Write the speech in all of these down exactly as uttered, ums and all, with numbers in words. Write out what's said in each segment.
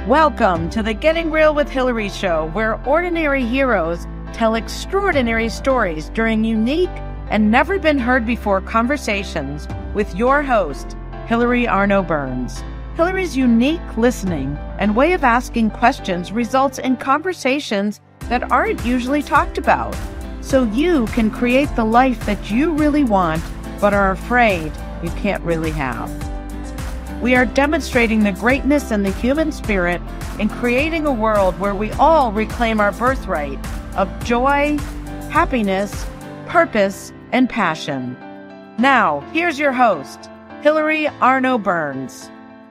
Welcome to the Getting Real with Hillary show, where ordinary heroes tell extraordinary stories during unique and never been heard before conversations with your host, Hillary Arno Burns. Hillary's unique listening and way of asking questions results in conversations that aren't usually talked about, so you can create the life that you really want but are afraid you can't really have. We are demonstrating the greatness in the human spirit and creating a world where we all reclaim our birthright of joy, happiness, purpose, and passion. Now, here's your host, Hillary Arno Burns.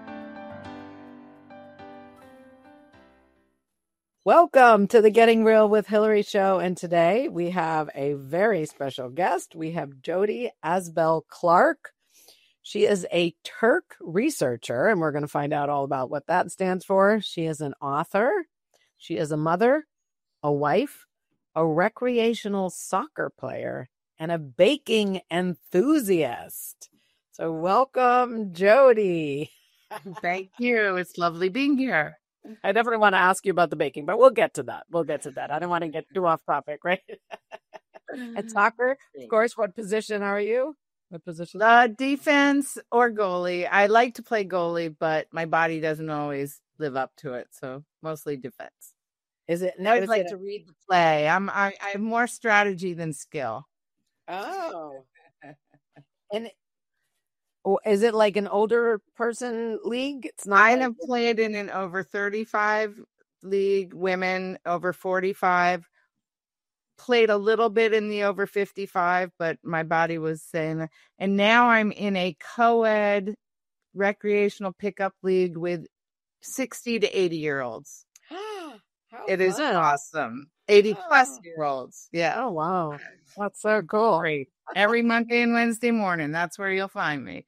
Welcome to the Getting Real with Hillary show, and today we have a very special guest. We have Jody Asbel Clark. She is a Turk researcher, and we're going to find out all about what that stands for. She is an author. She is a mother, a wife, a recreational soccer player, and a baking enthusiast. So welcome, Jody. Thank you. It's lovely being here. I definitely want to ask you about the baking, but we'll get to that. We'll get to that. I don't want to get too off topic, right? At soccer, of course, what position are you? What position? Uh, defense or goalie. I like to play goalie, but my body doesn't always live up to it. So mostly defense. Is it? I always is like it to read the play. I'm I, I have more strategy than skill. Oh. And is it like an older person league? It's not. I like... have played in an over thirty-five league, women over forty-five. Played a little bit in the over fifty-five, but my body was saying, and now I'm in a co-ed recreational pickup league with sixty to eighty year olds. It fun. Is awesome. eighty oh. plus year olds. Yeah. Oh, wow. That's so cool. Great. Every Monday and Wednesday morning. That's where you'll find me.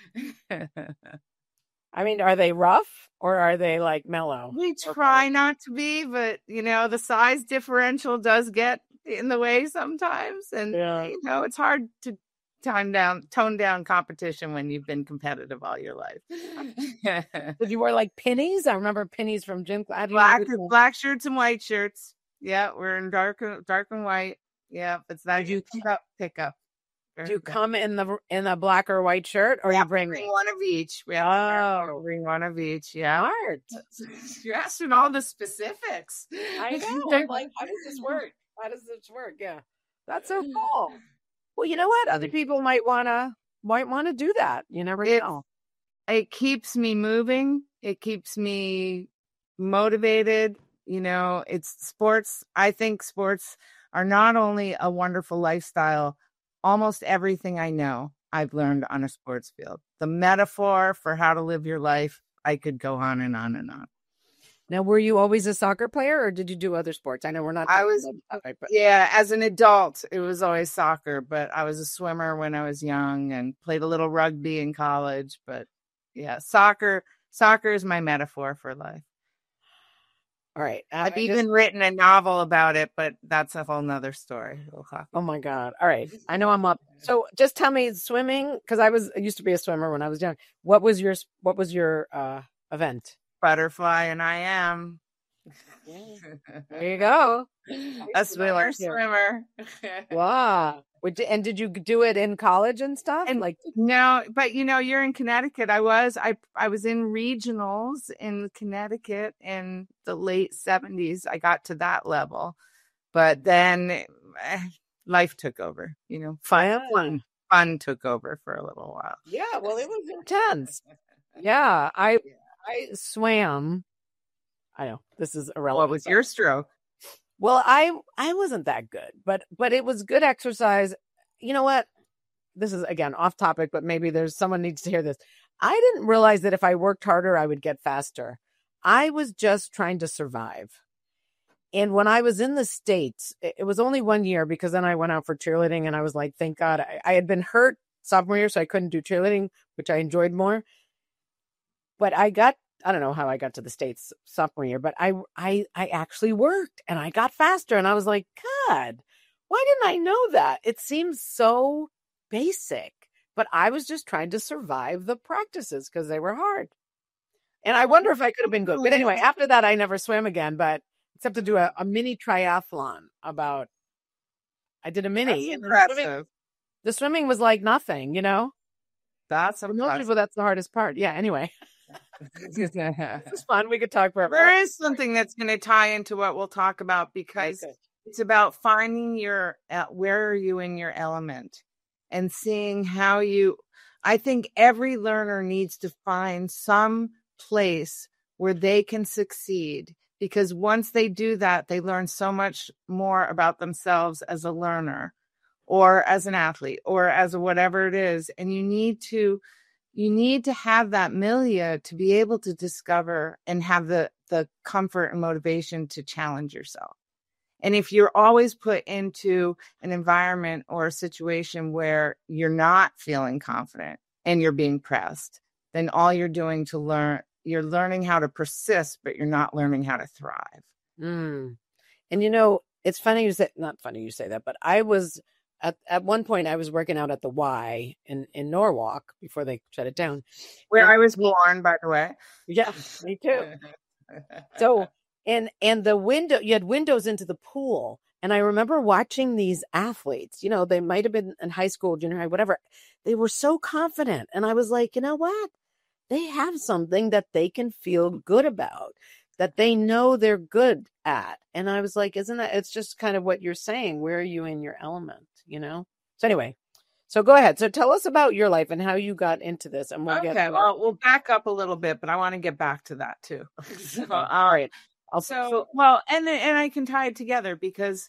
I mean, are they rough or are they like mellow? We try not to be, but you know, the size differential does get in the way sometimes, and yeah. you know, it's hard to tone down tone down competition when you've been competitive all your life. Did you wear like pennies? I remember pennies from gym class. Black black shirts and white shirts. Yeah, we're in dark dark and white. Yeah, it's that you pick up pick up. Do you come in the in a black or white shirt, or yeah, you bring, bring one of each? Yeah, oh, bring one of each. Yeah, smart. You're asking all the specifics. I know. I'm like, how does this work? How does this work? Yeah, that's so cool. Well, you know what? Other people might wanna might want to do that. You never it, know. It keeps me moving. It keeps me motivated. You know, it's sports. I think sports are not only a wonderful lifestyle. Almost everything I know, I've learned on a sports field. The metaphor for how to live your life, I could go on and on and on. Now, were you always a soccer player, or did you do other sports? I know we're not. I was, topic, but... yeah, as an adult, it was always soccer, but I was a swimmer when I was young and played a little rugby in college. But yeah, soccer, soccer is my metaphor for life. All right. Uh, I've even just... written a novel about it, but that's a whole nother story. Oh my God. All right. I know I'm up. So just tell me, swimming, because I was I used to be a swimmer when I was young. What was your what was your uh, event? Butterfly, and I am. There you go. A swimmer, swimmer. Wow. And did you do it in college and stuff? And like no, but you know, you're in Connecticut. I was, I, I was in regionals in Connecticut in the late seventies. I got to that level, but then eh, life took over. You know, fun, fun, fun took over for a little while. Yeah, well, it was intense. Yeah, I, I swam. I know this is irrelevant. What was your stroke? Well, I I wasn't that good, but but it was good exercise. You know what? This is, again, off topic, but maybe there's someone needs to hear this. I didn't realize that if I worked harder, I would get faster. I was just trying to survive. And when I was in the States, it was only one year because then I went out for cheerleading and I was like, thank God. I, I had been hurt sophomore year, so I couldn't do cheerleading, which I enjoyed more. But I got I don't know how I got to the States sophomore year, but I, I, I actually worked and I got faster. And I was like, God, why didn't I know that? It seems so basic, but I was just trying to survive the practices because they were hard. And I wonder if I could have been good. But anyway, after that, I never swam again, but except to do a, a mini triathlon about, I did a mini. That's and the impressive. swimming, the swimming was like nothing, you know? That's For most impressive. people, that's the hardest part. Yeah, anyway. This is fun. We could talk forever. There is something that's going to tie into what we'll talk about, because Okay. it's about finding your, uh, where are you in your element, and seeing how you, I think every learner needs to find some place where they can succeed, because once they do that, they learn so much more about themselves as a learner or as an athlete or as a whatever it is. And you need to, you need to have that milieu to be able to discover and have the, the comfort and motivation to challenge yourself. And if you're always put into an environment or a situation where you're not feeling confident and you're being pressed, then all you're doing to learn, you're learning how to persist, but you're not learning how to thrive. Mm. And you know, it's funny you say, not funny you say that, but I was at, at one point I was working out at the Y in, in Norwalk before they shut it down. Where and, I was born, by the way. Yeah, me too. So, and, and the window, you had windows into the pool. And I remember watching these athletes, you know, they might've been in high school, junior high, whatever. They were so confident. And I was like, you know what? They have something that they can feel good about, that they know they're good at. And I was like, isn't that, it's just kind of what you're saying. Where are you in your element, you know? So anyway, so go ahead. So tell us about your life and how you got into this. And we'll okay, get well, we'll back up a little bit, but I want to get back to that too. So, all right. I'll, so, well, and, and I can tie it together, because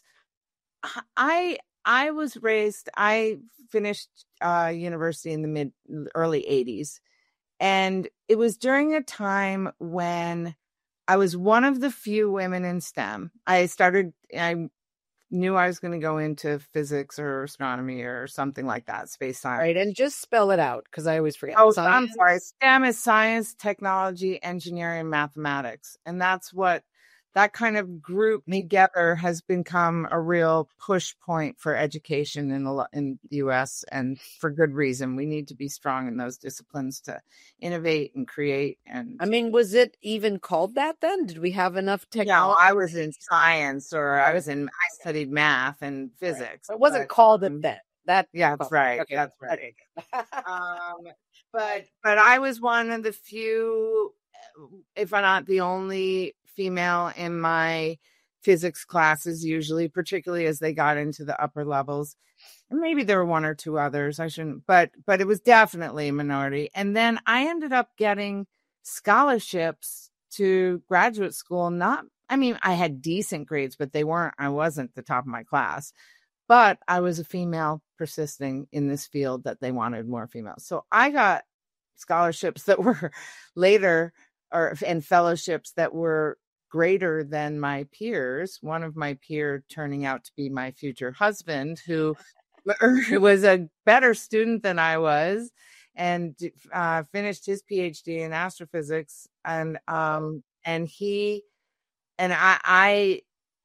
I, I was raised, I finished uh, university in the mid early eighties. And it was during a time when I was one of the few women in STEM. I started, I knew I was going to go into physics or astronomy or something like that, space science. Right. And just spell it out, because I always forget. Oh, Science. I'm sorry. STEM is science, technology, engineering, and mathematics. And that's what that kind of group together has become a real push point for education in the, in the U S, and for good reason. We need to be strong in those disciplines to innovate and create. And I mean, was it even called that then? Did we have enough no, technology? I was in science, or I was in, I studied math and physics. Right. It wasn't but, called um, it then. That yeah, that's right. Okay. That's right. Okay. um, but but I was one of the few, if I'm not the only, female in my physics classes, usually, particularly as they got into the upper levels. And maybe there were one or two others. I shouldn't, but but it was definitely a minority. And then I ended up getting scholarships to graduate school. Not, I mean, I had decent grades, but they weren't, I wasn't the top of my class. But I was a female persisting in this field that they wanted more females. So I got scholarships that were later, or and fellowships that were greater than my peers. One of my peers turning out to be my future husband, who was a better student than I was, and uh, finished his PhD in astrophysics. And um, and he and I,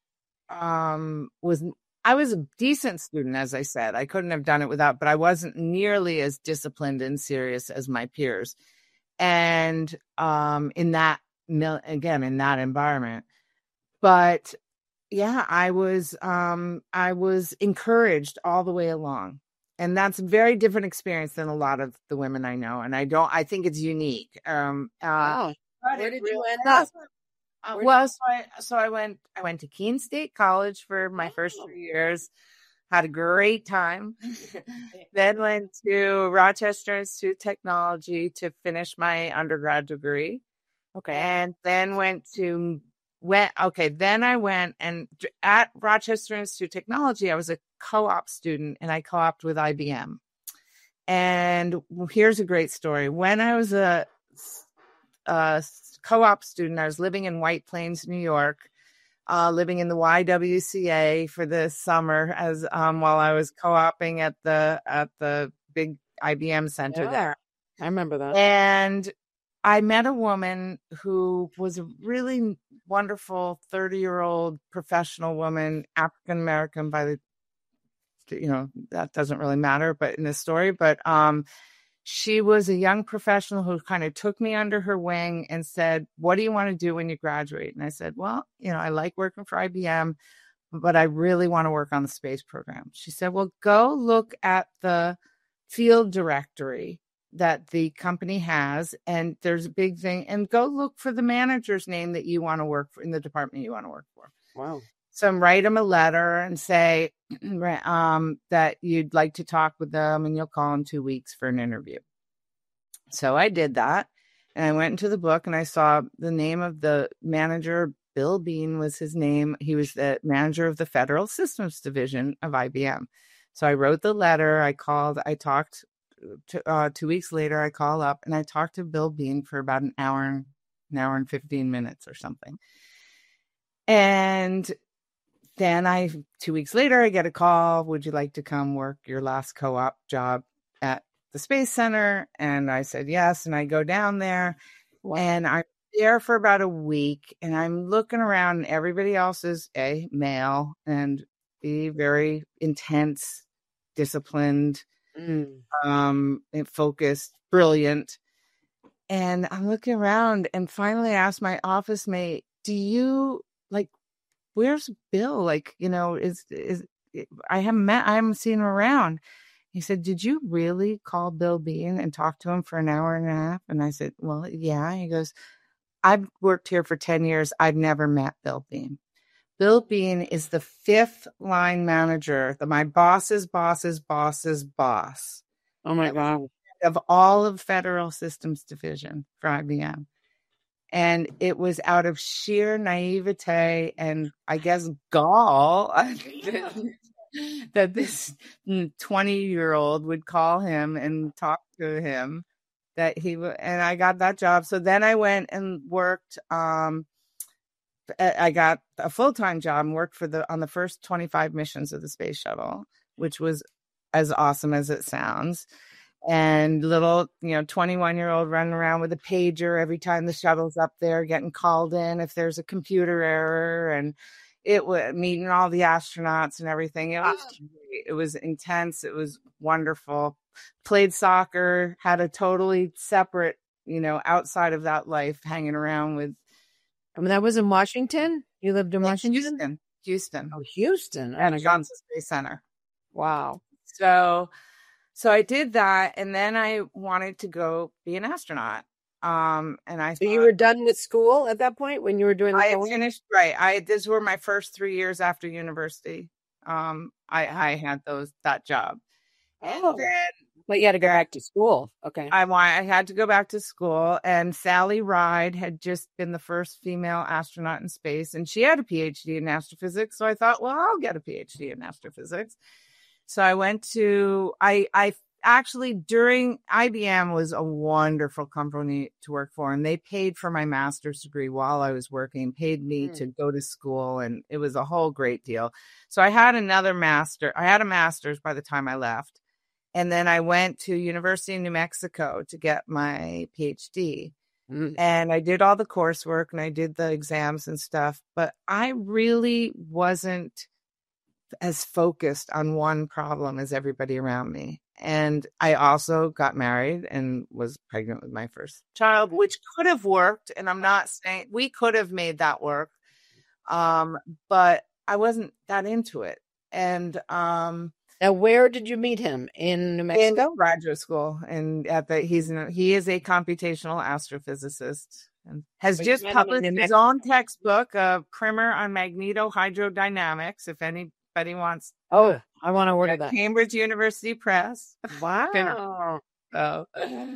I um, was. I was a decent student, as I said. I couldn't have done it without, but I wasn't nearly as disciplined and serious as my peers. And um, in that, again, in that environment. But yeah, I was, um, I was encouraged all the way along. And that's a very different experience than a lot of the women I know. And I don't, I think it's unique. Um, uh, wow. Where did you end up? up? Uh, well, so I, so I went, I went to Keene State College for my first three years, had a great time, then went to Rochester Institute of Technology to finish my undergrad degree. Okay. And then went to, went, okay, then I went and at Rochester Institute of Technology, I was a co-op student, and I co-opted with I B M. And here's a great story. When I was a, a co-op student, I was living in White Plains, New York, uh, living in the Y W C A for the summer as um, while I was co-oping at the at the big I B M center Yeah, there. I remember that. And I met a woman who was a really wonderful thirty-year-old professional woman, African American by the, you know, that doesn't really matter, but in this story, but um, she was a young professional who kind of took me under her wing and said, what do you want to do when you graduate? And I said, well, you know, I like working for I B M, but I really want to work on the space program. She said, well, go look at the field directory that the company has, and there's a big thing, and go look for the manager's name that you want to work for in the department you want to work for. Wow. So write them a letter and say um, that you'd like to talk with them, and you'll call them two weeks for an interview. So I did that, and I went into the book, and I saw the name of the manager. Bill Bean was his name. He was the manager of the Federal Systems Division of I B M. So I wrote the letter. I called. I talked. To, uh, two weeks later, I call up, and I talked to Bill Bean for about an hour, an hour and fifteen minutes or something. And then I, two weeks later, I get a call. Would you like to come work your last co-op job at the Space Center? And I said, yes. And I go down there, wow. And I'm there for about a week, and I'm looking around, and everybody else is a male and be very intense, disciplined, mm. um, focused, brilliant. And I'm looking around, and finally I asked my office mate, do you like, where's Bill? Like, you know, is, is, I haven't met, I haven't seen him around. He said, did you really call Bill Bean and talk to him for an hour and a half? And I said, well, yeah. He goes, I've worked here for ten years. I've never met Bill Bean. Bill Bean is the fifth line manager, the my boss's boss's boss's boss. Oh my God. Of all of Federal Systems Division for I B M. And it was out of sheer naivete and I guess gall that this twenty-year-old would call him and talk to him that he w- and I got that job. So then I went and worked. Um, I got a full-time job and worked for the on the first twenty-five missions of the space shuttle, which was as awesome as it sounds. And little, you know, twenty-one-year-old running around with a pager every time the shuttle's up there, getting called in if there's a computer error, and it was meeting all the astronauts and everything. It was great. It was intense. It was wonderful. Played soccer, had a totally separate, you know, outside of that life, hanging around with. I mean, that was in Washington. You lived in Washington, Houston, Houston. Oh, Houston, at Johnson Space Center. Wow. So. So I did that, and then I wanted to go be an astronaut. Um, and I so thought, you were done with school at that point when you were doing. I had finished right. I these were my first three years after university. Um, I I had those that job. Oh, and then, but you had to go back to school. Okay, I I had to go back to school, and Sally Ride had just been the first female astronaut in space, and she had a P H D in astrophysics. So I thought, well, I'll get a P H D in astrophysics. So I went to, I, I actually during I B M was a wonderful company to work for. And they paid for my master's degree while I was working, paid me mm. to go to school. And it was a whole great deal. So I had another master. I had a master's by the time I left. And then I went to University of New Mexico to get my P H D. Mm. And I did all the coursework and I did the exams and stuff. But I really wasn't as focused on one problem as everybody around me. And I also got married and was pregnant with my first child, which could have worked. And I'm not saying we could have made that work. Um, but I wasn't that into it. And um, now where did you meet him? In New Mexico? In graduate school. And at the he's in, he is a computational astrophysicist and has Wait, just published his own textbook, a primer on magnetohydrodynamics, if any Anybody wants? Oh, I want to order that. Cambridge University Press. Wow. so,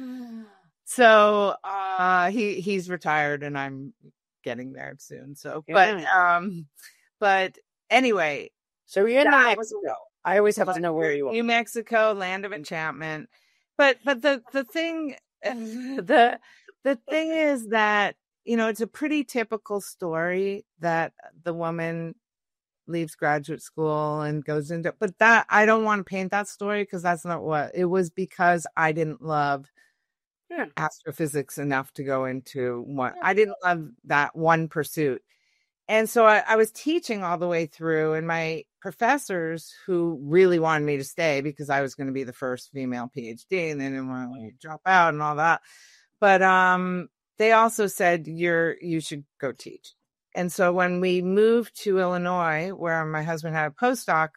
so uh, he he's retired, and I'm getting there soon. So, yeah. but um, but anyway. So you're in New Mexico. I always have to know where you are. New Mexico, land of enchantment. But but the the thing the the thing is that you know it's a pretty typical story that the woman leaves graduate school and goes into, but that I don't want to paint that story because that's not what it was, because I didn't love yeah. astrophysics enough to go into one. I didn't love that one pursuit. And so I, I was teaching all the way through, and my professors who really wanted me to stay because I was going to be the first female PhD, and they didn't want to let you drop out and all that. But um, they also said, you're, you should go teach. And so when we moved to Illinois, where my husband had a postdoc,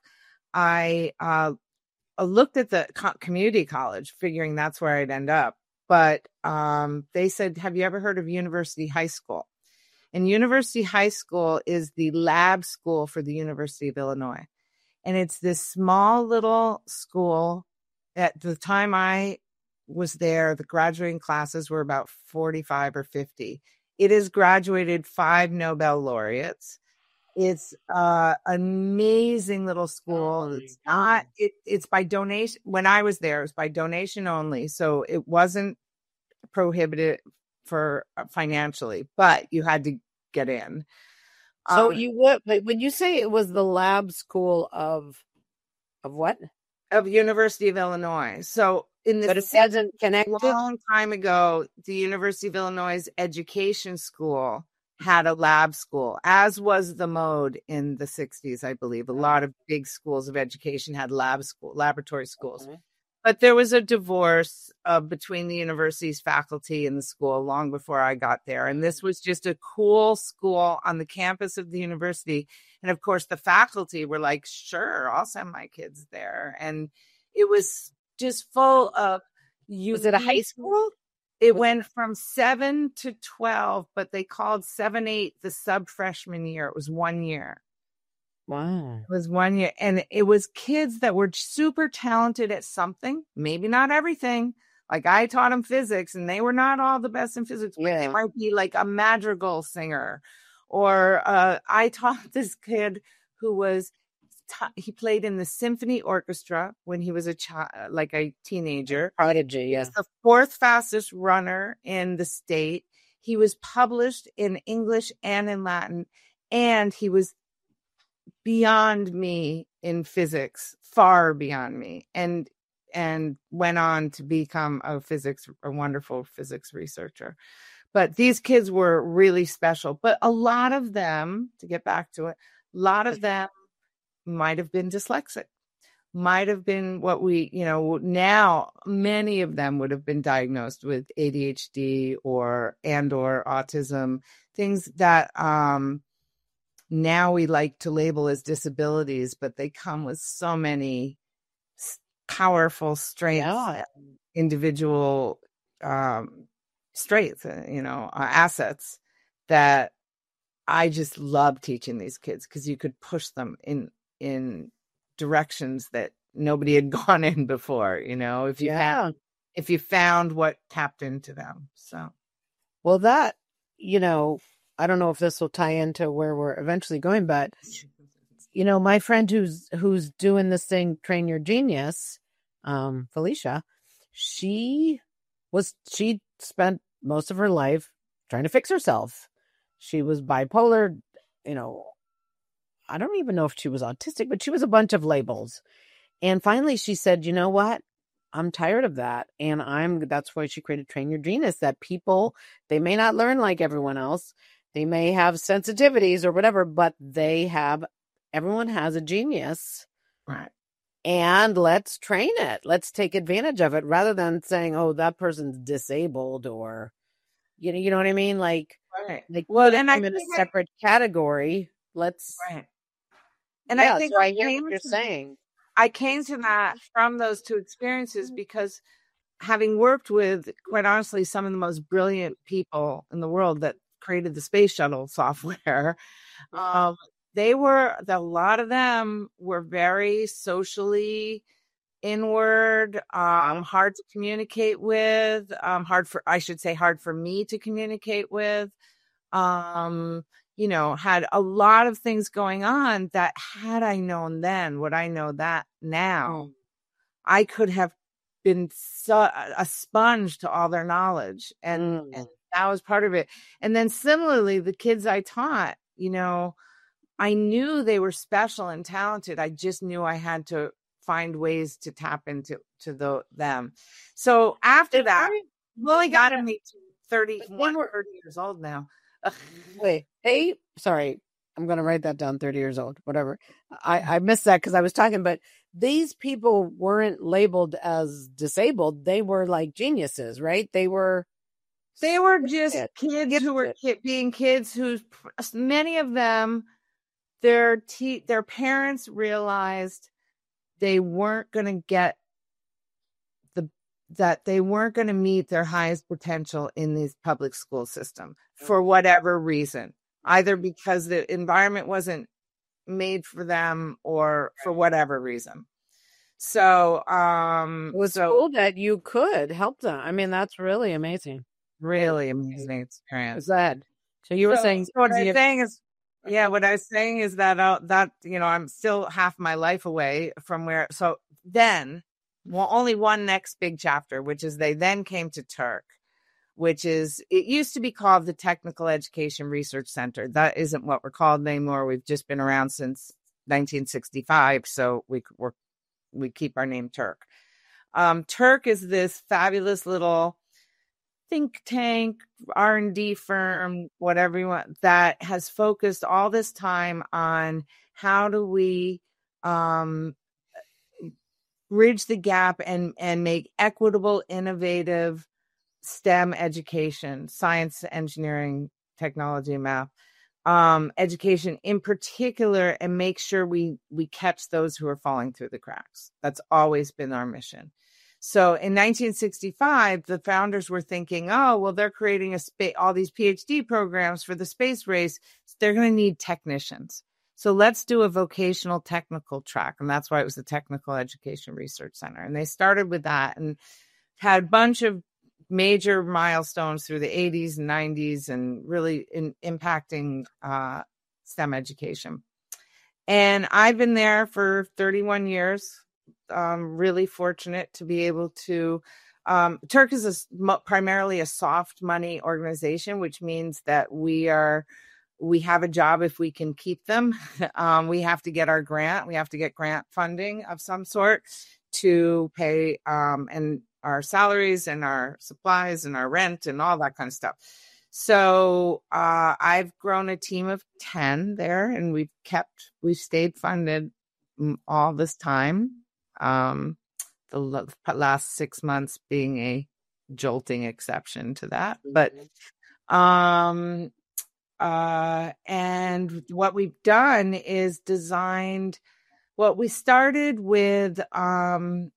I uh, looked at the co- community college, figuring that's where I'd end up. But um, they said, have you ever heard of University High School? And University High School is the lab school for the University of Illinois. And it's this small little school. At the time I was there, the graduating classes were about forty-five or fifty. It has graduated five Nobel laureates. It's uh, an amazing little school. It's not, it, it's by donation. When I was there, it was by donation only. So it wasn't prohibited for financially, but you had to get in. So um, you would, but when you say it was the lab school of, of what? Of University of Illinois. So in the But it wasn't connected. long time ago, the University of Illinois Education School had a lab school, as was the mode in the sixties, I believe. A lot of big schools of education had lab school, laboratory schools. Okay. But there was a divorce uh, between the university's faculty and the school long before I got there. And this was just a cool school on the campus of the university. And of course, the faculty were like, sure, I'll send my kids there. And it was just full of you. Was it a high school? It went from seven to twelve, but they called seven, eight the sub freshman year. It was one year. Wow. It was one year. And it was kids that were super talented at something, maybe not everything. Like I taught them physics and they were not all the best in physics. But Yeah. they might be like a madrigal singer. Or uh, I taught this kid who was, t- he played in the symphony orchestra when he was a child, like a teenager. Prodigy, He yeah. was the fourth fastest runner in the state. He was published in English and in Latin. And he was beyond me in physics, far beyond me, and and went on to become a physics, a wonderful physics researcher. But these kids were really special. But a lot of them, to get back to it, a lot of them might have been dyslexic, might have been what we, you know, now many of them would have been diagnosed with A D H D or and or autism, things that um now we like to label as disabilities, but they come with so many powerful strengths, Yeah. individual um, strengths, uh, you know, uh, assets that I just love teaching these kids because you could push them in in directions that nobody had gone in before. You know, if you Yeah. found if you found what tapped into them. So, Well, that, you know, I don't know if this will tie into where we're eventually going, but you know, my friend who's who's doing this thing, Train Your Genius, um, Felicia, she was she spent most of her life trying to fix herself. She was bipolar, you know, I don't even know if she was autistic, but she was a bunch of labels. And finally she said, you know what? I'm tired of that. And I'm that's why she created Train Your Genius, that people, they may not learn like everyone else. They may have sensitivities or whatever, but they have, everyone has a genius. right. And let's train it. Let's take advantage of it rather than saying, oh, that person's disabled or, you know, you know what I mean? Like, Right. like Well, and I I'm in a think I- separate category. Let's, Right. And yeah, I think so I I hear came what you're to- saying. I came to that from those two experiences because having worked with, quite honestly, some of the most brilliant people in the world that created the space shuttle software, um, they were, the, a lot of them were very socially inward, um, hard to communicate with, um, hard for, I should say, hard for me to communicate with, um, you know, had a lot of things going on that had I known then what I know that now, I could have been so, a sponge to all their knowledge. And, Mm. and that was part of it. And then similarly, the kids I taught, you know, I knew they were special and talented. I just knew I had to find ways to tap into to the, them. So after that, well, I got to meet thirty-one, thirty years old now. Ugh. Wait, hey, sorry. I'm going to write that down, thirty years old, whatever. I, I missed that because I was talking, but these people weren't labeled as disabled. They were like geniuses, right? They were. They were just kids who were ki- being kids who, many of them, their te- their parents realized they weren't going to get the, that they weren't going to meet their highest potential in this public school system for whatever reason, either because the environment wasn't made for them or for whatever reason. So, um, it was so, cool that you could help them. I mean, that's really amazing. Really amazing experience. Sad. So you were so, saying, so what I was saying is, yeah, what I was saying is that, uh, that, you know, I'm still half my life away from where, so then, well, only one next big chapter, which is they then came to Turk, which is, it used to be called the Technical Education Research Center. That isn't what we're called anymore. We've just been around since nineteen sixty-five. So we we're, we keep our name Turk. Um, Turk is this fabulous little think tank, R and D firm, whatever you want, that has focused all this time on how do we um, bridge the gap and, and make equitable, innovative STEM education, science, engineering, technology, and math, um, education in particular, and make sure we, we catch those who are falling through the cracks. That's always been our mission. So in nineteen sixty-five, the founders were thinking, oh, well, they're creating a spa- all these PhD programs for the space race. So they're going to need technicians. So let's do a vocational technical track. And that's why it was the Technical Education Research Center. And they started with that and had a bunch of major milestones through the eighties and nineties and really in, impacting uh, STEM education. And I've been there for thirty-one years. Um, really fortunate to be able to. Um, Turk is a, mo- primarily a soft money organization, which means that we are we have a job if we can keep them. um, we have to get our grant. We have to get grant funding of some sort to pay um, and our salaries and our supplies and our rent and all that kind of stuff. So uh, I've grown a team of ten there, and we've kept we've stayed funded all this time. Um, the last six months being a jolting exception to that, but, um, uh, and what we've done is designed what we started with, um,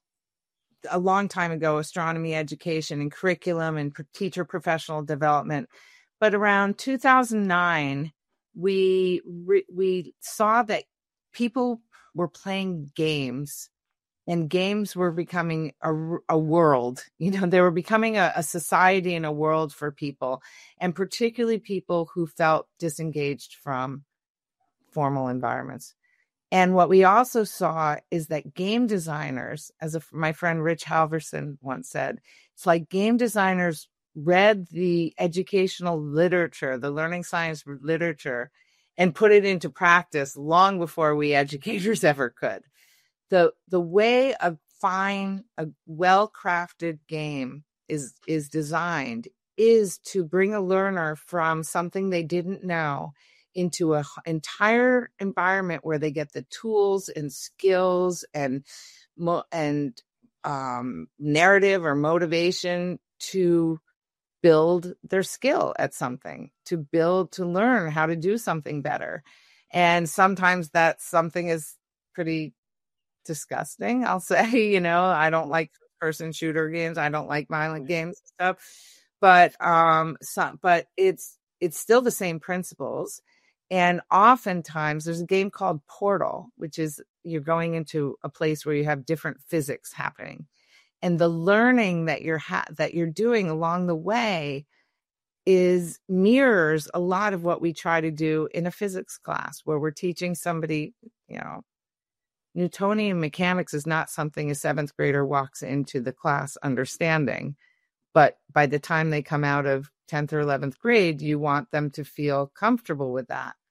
a long time ago, astronomy education and curriculum and teacher professional development. But around two thousand nine, we, re- we saw that people were playing games. And games were becoming a, a world, you know, they were becoming a, a society and a world for people, and particularly people who felt disengaged from formal environments. And what we also saw is that game designers, as a, my friend Rich Halverson once said, it's like game designers read the educational literature, the learning science literature, and put it into practice long before we educators ever could. The the way a fine, a well-crafted game is is designed is to bring a learner from something they didn't know into an entire environment where they get the tools and skills and and um, narrative or motivation to build their skill at something, to build, to learn how to do something better. And sometimes that something is pretty disgusting, I'll say. You know, I don't like person shooter games. I don't like violent games and stuff. But um, some, but it's it's still the same principles. And oftentimes there's a game called Portal, which is you're going into a place where you have different physics happening, and the learning that you're ha- that you're doing along the way is mirrors a lot of what we try to do in a physics class, where we're teaching somebody, you know, Newtonian mechanics is not something a seventh grader walks into the class understanding. But by the time they come out of tenth or eleventh grade, you want them to feel comfortable with that.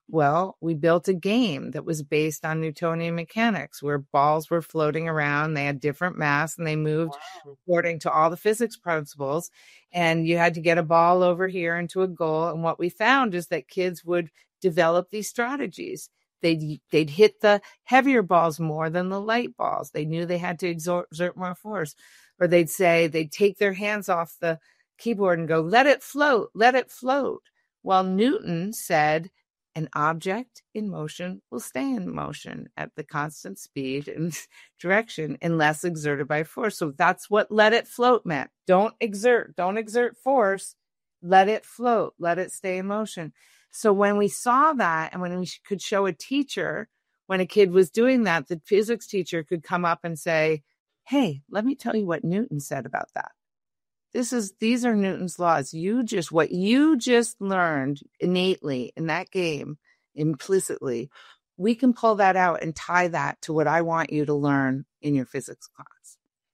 Well, we built a game that was based on Newtonian mechanics where balls were floating around. They had different mass and they moved wow. according to all the physics principles. And you had to get a ball over here into a goal. And what we found is that kids would develop these strategies. They'd, they'd hit the heavier balls more than the light balls. They knew they had to exert, exert more force. Or they'd say, they'd take their hands off the keyboard and go, let it float, let it float. Well, Newton said, an object in motion will stay in motion at the constant speed and direction unless exerted by force. So that's what let it float meant. Don't exert, don't exert force. Let it float, let it stay in motion. So when we saw that and when we could show a teacher, when a kid was doing that, the physics teacher could come up and say, hey, let me tell you what Newton said about that. This is, these are Newton's laws. You just, what you just learned innately in that game, implicitly, we can pull that out and tie that to what I want you to learn in your physics class.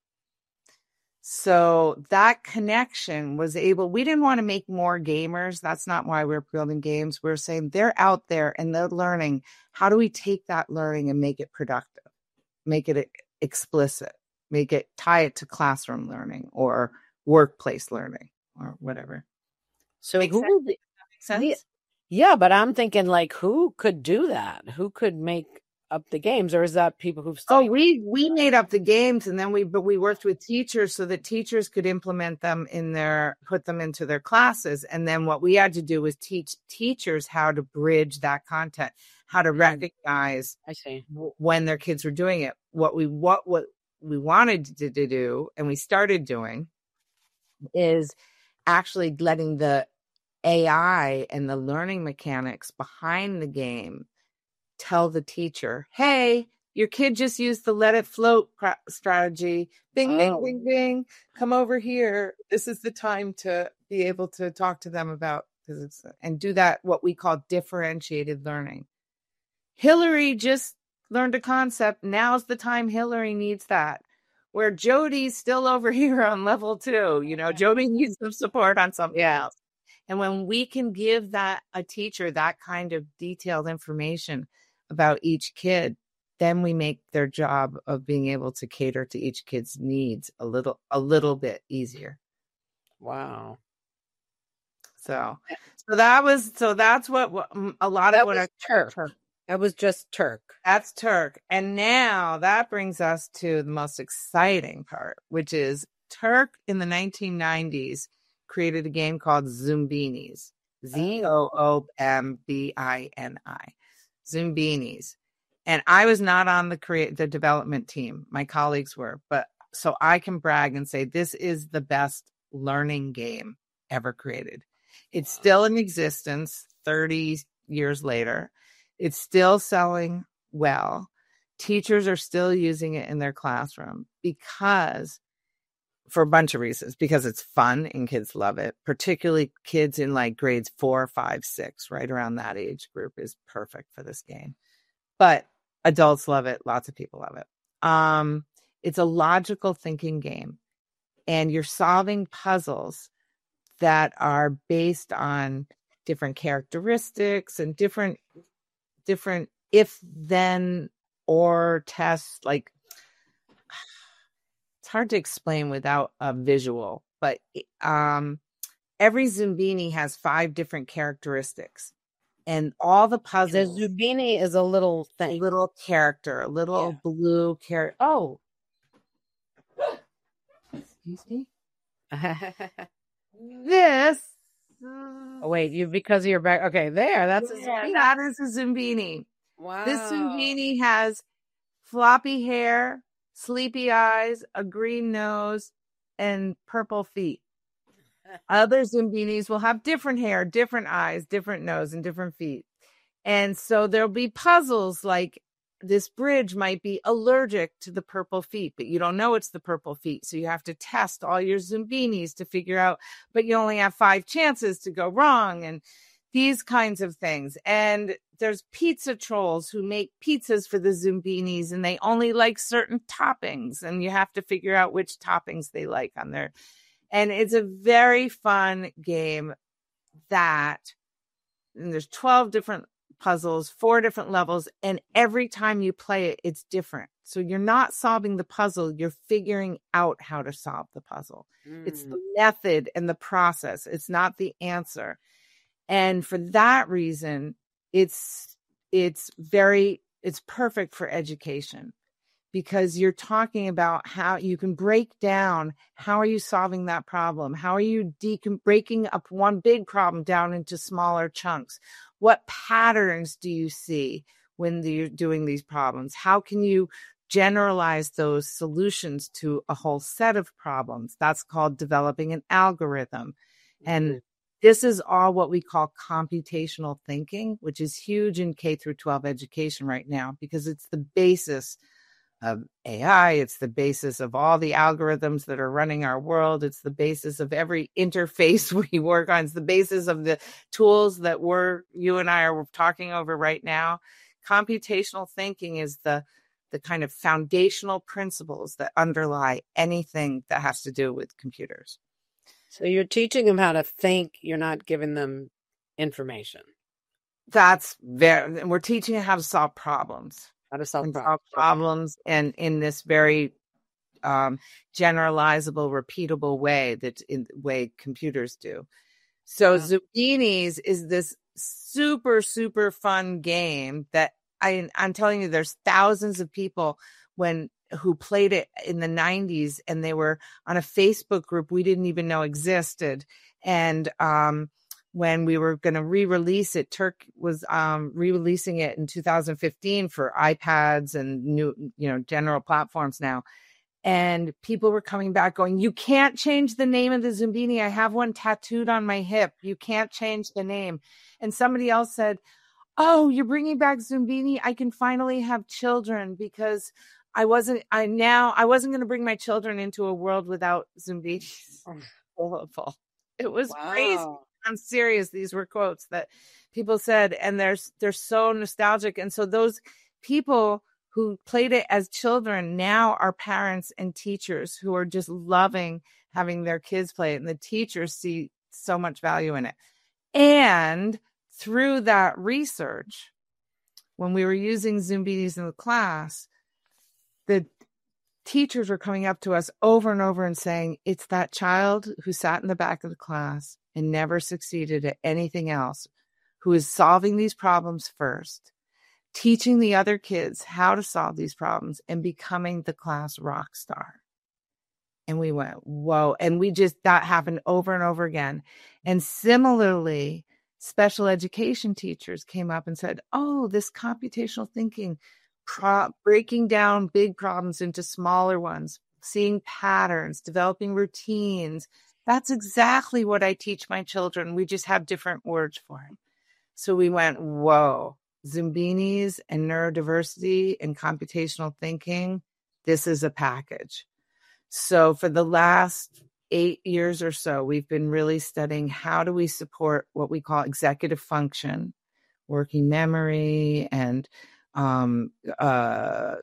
So that connection was able, we didn't want to make more gamers. That's not why we're building games. We're saying they're out there and they're learning. How do we take that learning and make it productive, make it explicit, make it, tie it to classroom learning or workplace learning or whatever. So Make who sense? would, Make sense? yeah, but I'm thinking like, who could do that? Who could make up the games? Or is that people who've studied? Oh, we, we made up the games and then we, but we worked with teachers so that teachers could implement them in their, put them into their classes. And then what we had to do was teach teachers how to bridge that content, how to recognize I see. when their kids were doing it. What we, what, what we wanted to, to do, and we started doing, is actually letting the A I and the learning mechanics behind the game tell the teacher, hey, your kid just used the let it float strategy. Bing, oh. bing, bing, bing. Come over here. This is the time to be able to talk to them about physics and do that, what we call differentiated learning. Hillary just learned a concept. Now's the time Hillary needs that. Where Jody's still over here on level two, you know, Jody needs some support on something else. And when we can give that a teacher that kind of detailed information about each kid, then we make their job of being able to cater to each kid's needs a little, a little bit easier. Wow. So, so that was, so that's what, what a lot that of what was I, Turk. That was just Turk. That's Turk. And now that brings us to the most exciting part, which is Turk in the nineteen nineties created a game called Zoombinis. Z O O M B I N I. Zoombinis. And I was not on the create the development team. My colleagues were, but so I can brag and say this is the best learning game ever created. It's still in existence thirty years later. It's still selling well. Teachers are still using it in their classroom because, for a bunch of reasons, because it's fun and kids love it, particularly kids in like grades four, five, six, right around that age group is perfect for this game. But adults love it. Lots of people love it. Um, it's a logical thinking game, and you're solving puzzles that are based on different characteristics and different different if then or tests. Like, it's hard to explain without a visual, but um every Zoombini has five different characteristics, and all the puzzles. The Zoombini is a little thing, a little character, a little yeah. blue character. Oh, excuse me. This. Oh, wait, you because of your back. Okay, there. That's yeah, a that is a Zoombini. Wow. This Zoombini has floppy hair, sleepy eyes, a green nose, and purple feet. Other Zoombinis will have different hair, different eyes, different nose, and different feet. And so there'll be puzzles like this bridge might be allergic to the purple feet, but you don't know it's the purple feet. So you have to test all your Zoombinis to figure out, but you only have five chances to go wrong. And these kinds of things. And there's pizza trolls who make pizzas for the Zoombinis, and they only like certain toppings, and you have to figure out which toppings they like on their. And it's a very fun game that, and there's twelve different puzzles, four different levels, and every time you play it, it's different. So you're not solving the puzzle, you're figuring out how to solve the puzzle. Mm. It's the method and the process. It's not the answer. And for that reason, it's it's very it's perfect for education, because you're talking about how you can break down, how are you solving that problem? How are you de- breaking up one big problem down into smaller chunks? What patterns do you see when you're doing these problems? How can you generalize those solutions to a whole set of problems? That's called developing an algorithm. Mm-hmm. And this is all what we call computational thinking, which is huge in K through twelve education right now, because it's the basis of A I. It's the basis of all the algorithms that are running our world. It's the basis of every interface we work on. It's the basis of the tools that we're, you and I are talking over right now. Computational thinking is the, the kind of foundational principles that underlie anything that has to do with computers. So you're teaching them how to think. You're not giving them information. That's very, we're teaching them how to solve problems. How to solve and problems. solve problems and in this very um, generalizable, repeatable way that in the way computers do. So wow. Zumbinis is this super, super fun game that I, I'm telling you, there's thousands of people when who played it in the nineties, and they were on a Facebook group we didn't even know existed. And um, when we were going to re-release it, Turk was um, re-releasing it in two thousand fifteen for iPads and new, you know, general platforms now. And people were coming back going, you can't change the name of the Zumbini. I have one tattooed on my hip. You can't change the name. And somebody else said, oh, you're bringing back Zumbini. I can finally have children, because I wasn't, I now, I wasn't going to bring my children into a world without Zumbini. Horrible. It was wow. crazy. I'm serious. These were quotes that people said, and they're, they're so nostalgic. And so those people who played it as children now are parents and teachers who are just loving having their kids play it. And the teachers see so much value in it. And through that research, when we were using Zumbinis in the class, the teachers were coming up to us over and over and saying, it's that child who sat in the back of the class and never succeeded at anything else, who is solving these problems first, teaching the other kids how to solve these problems, and becoming the class rock star. And we went, whoa. And we just, that happened over and over again. And similarly, special education teachers came up and said, oh, this computational thinking, pro- breaking down big problems into smaller ones, seeing patterns, developing routines. That's exactly what I teach my children. We just have different words for it. So we went, whoa, Zumbinis and neurodiversity and computational thinking, this is a package. So for the last eight years or so, we've been really studying how do we support what we call executive function, working memory, and um, uh,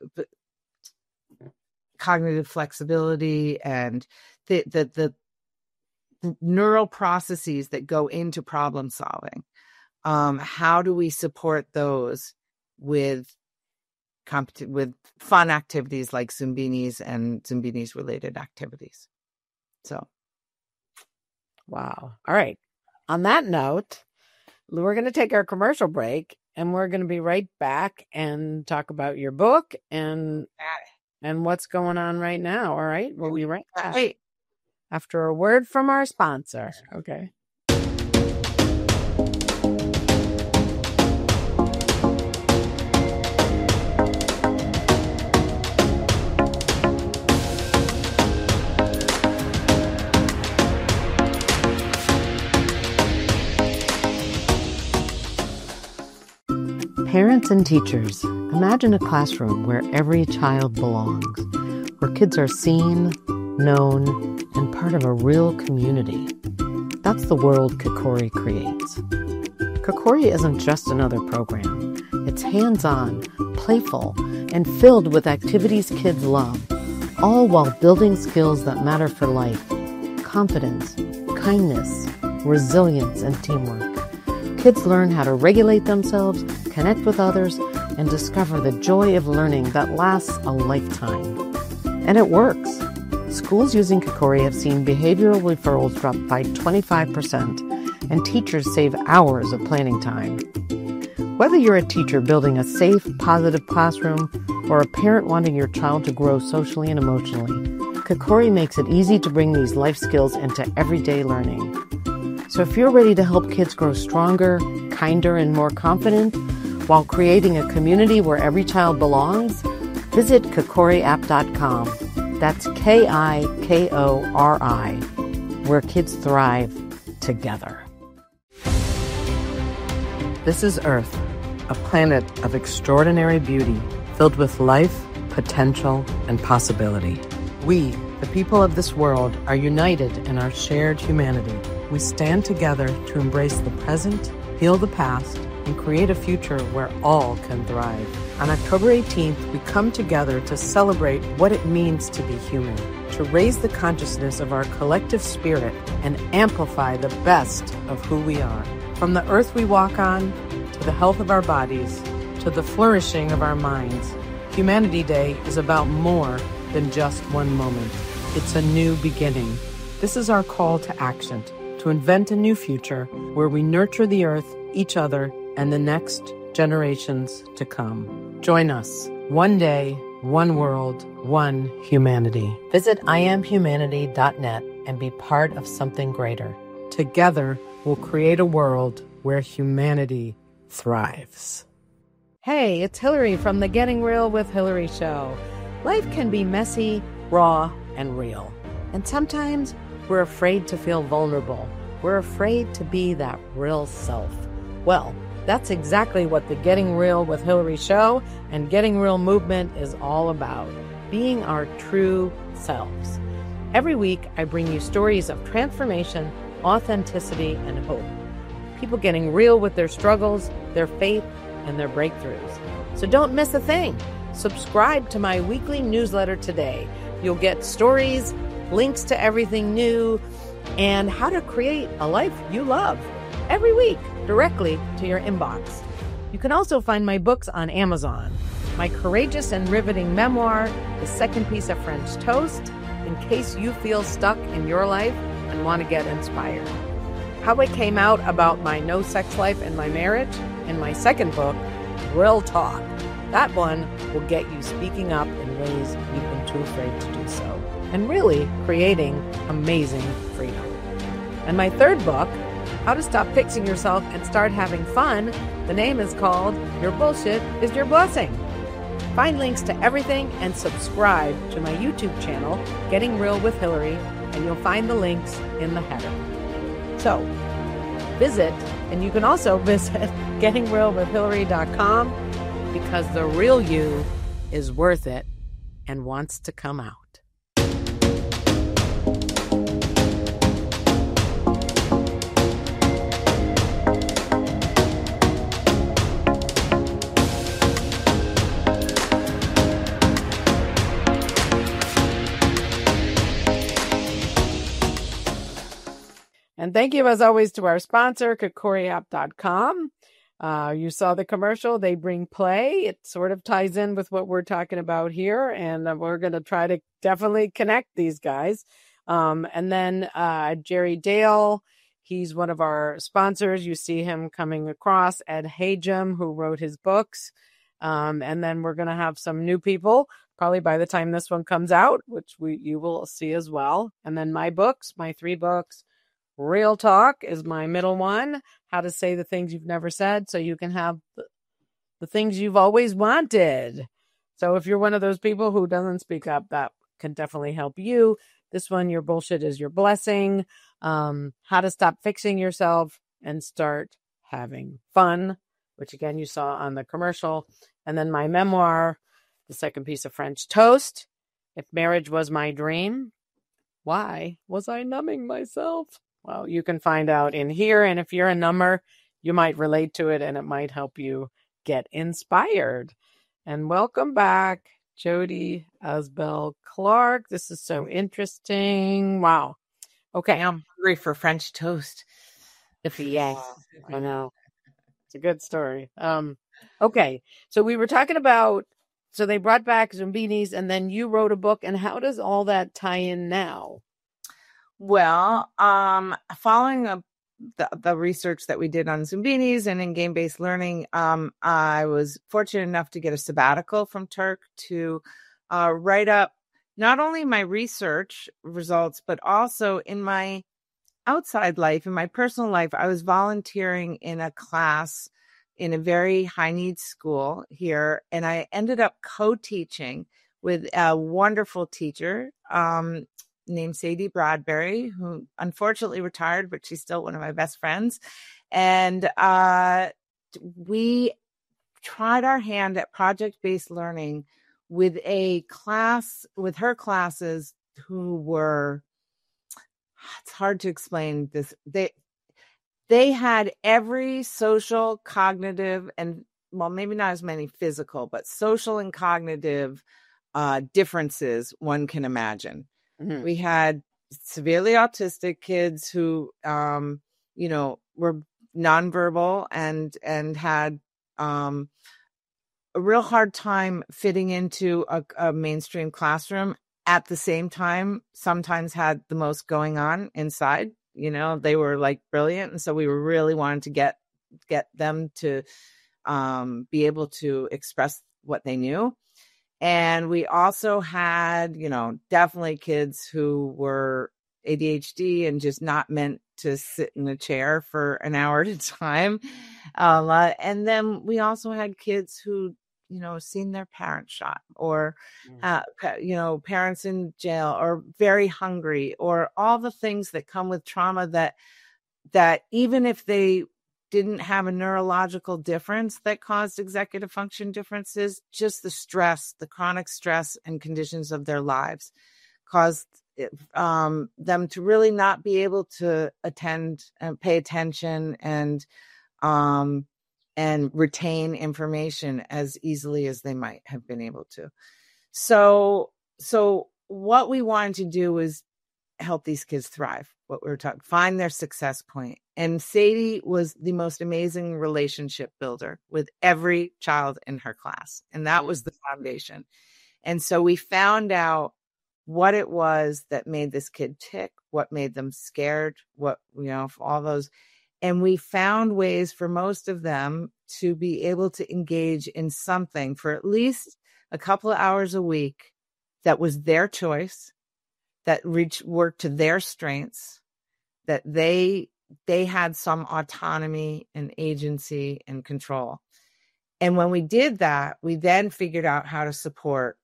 cognitive flexibility, and the, the, the neural processes that go into problem solving. Um, how do we support those with comp- with fun activities like Zumbinis and Zumbinis related activities? So, wow. All right. On that note, we're going to take our commercial break, and we're going to be right back and talk about your book and and what's going on right now. All right. We'll be right back right. after a word from our sponsor. Okay. Parents and teachers, imagine a classroom where every child belongs, where kids are seen, known, and part of a real community. That's the world Kokori creates. Kokori isn't just another program. It's hands-on, playful, and filled with activities kids love, all while building skills that matter for life: confidence, kindness, resilience, and teamwork. kids learn how to regulate themselves, connect with others, and discover the joy of learning that lasts a lifetime. And it works. Schools using Kokori have seen behavioral referrals drop by twenty-five percent, and teachers save hours of planning time. Whether you're a teacher building a safe, positive classroom or a parent wanting your child to grow socially and emotionally, Kokori makes it easy to bring these life skills into everyday learning. So if you're ready to help kids grow stronger, kinder, and more confident while creating a community where every child belongs, visit kokori app dot com. That's K I K O R I, where kids thrive together. This is Earth, a planet of extraordinary beauty, filled with life, potential, and possibility. We, the people of this world, are united in our shared humanity. We stand together to embrace the present, heal the past, and create a future where all can thrive. On October eighteenth, we come together to celebrate what it means to be human, to raise the consciousness of our collective spirit and amplify the best of who we are. From the earth we walk on, to the health of our bodies, to the flourishing of our minds, Humanity Day is about more than just one moment. It's a new beginning. This is our call to action, to invent a new future where we nurture the earth, each other, and the next generations to come. Join us. One day, one world, one humanity. Visit I am humanity dot net and be part of something greater. Together, we'll create a world where humanity thrives. Hey, it's Hillary from the Getting Real with Hillary show. Life can be messy, raw, and real. And sometimes we're afraid to feel vulnerable. We're afraid to be that real self. Well, that's exactly what the Getting Real with Hillary show and Getting Real movement is all about. Being our true selves. Every week, I bring you stories of transformation, authenticity, and hope. People getting real with their struggles, their faith, and their breakthroughs. So don't miss a thing. Subscribe to my weekly newsletter today. You'll get stories, links to everything new, and how to create a life you love every week directly to your inbox. You can also find my books on Amazon. My courageous and riveting memoir, The Second Piece of French Toast, in case you feel stuck in your life and want to get inspired. How I came out about my no sex life in my marriage, in my second book, Real Talk. That one will get you speaking up in ways you've been too afraid to do so, and really creating amazing freedom. And my third book, How to Stop Fixing Yourself and Start Having Fun, the name is called Your Bullshit is Your Blessing. Find links to everything and subscribe to my YouTube channel, Getting Real with Hillary, and you'll find the links in the header. So, visit, and you can also visit getting real with hillary dot com, because the real you is worth it and wants to come out. And thank you, as always, to our sponsor, kokori app dot com. Uh, you saw the commercial. They bring play. It sort of ties in with what we're talking about here. And uh, we're going to try to definitely connect these guys. Um, and then uh, Jerry Dale, he's one of our sponsors. You see him coming across. Ed Hajim, who wrote his books. Um, and then we're going to have some new people, probably by the time this one comes out, which we you will see as well. And then my books, my three books. Real Talk is my middle one. How to say the things you've never said so you can have the, the things you've always wanted. So if you're one of those people who doesn't speak up, that can definitely help you. This one, Your Bullshit is Your Blessing. Um, how to Stop Fixing Yourself and Start Having Fun, which again you saw on the commercial. And then my memoir, The Second Piece of French Toast. If Marriage Was My Dream, Why Was I Numbing Myself? Well, you can find out in here. And if you're a number, you might relate to it and it might help you get inspired. And welcome back, Jody Asbell Clark. This is so interesting. Wow. Okay. I'm hungry for French toast. Yes, I know. It's a good story. Um, okay. So we were talking about, so they brought back Zumbinis and then you wrote a book. And how does all that tie in now? Well, um, following a, the, the research that we did on Zumbinis and in game-based learning, um, I was fortunate enough to get a sabbatical from Turk to uh, write up not only my research results, but also in my outside life, in my personal life. I was volunteering in a class in a very high needs school here, and I ended up co-teaching with a wonderful teacher um, named Sadie Bradbury, who unfortunately retired, but she's still one of my best friends. And uh, we tried our hand at project-based learning with a class, with her classes who were, it's hard to explain this. They, they had every social, cognitive, and well, maybe not as many physical, but social and cognitive uh, differences one can imagine. Mm-hmm. We had severely autistic kids who, um, you know, were nonverbal and, and had, um, a real hard time fitting into a, a mainstream classroom. At the same time, sometimes had the most going on inside. You know, they were like brilliant. And so we were really wanting to get, get them to um, be able to express what they knew. And we also had, you know, definitely kids who were A D H D and just not meant to sit in a chair for an hour at a time. Um, uh, and then we also had kids who, you know, seen their parents shot or, uh, you know, parents in jail or very hungry or all the things that come with trauma that, that even if they didn't have a neurological difference that caused executive function differences, just the stress, the chronic stress and conditions of their lives caused um, them to really not be able to attend and pay attention and, um, and retain information as easily as they might have been able to. So, so what we wanted to do was help these kids thrive, what we were talking, find their success point. And Sadie was the most amazing relationship builder with every child in her class. And that was the foundation. And so we found out what it was that made this kid tick, what made them scared, what, you know, all those. And we found ways for most of them to be able to engage in something for at least a couple of hours a week that was their choice, that reached worked to their strengths, that they they had some autonomy and agency and control. And when we did that, we then figured out how to support,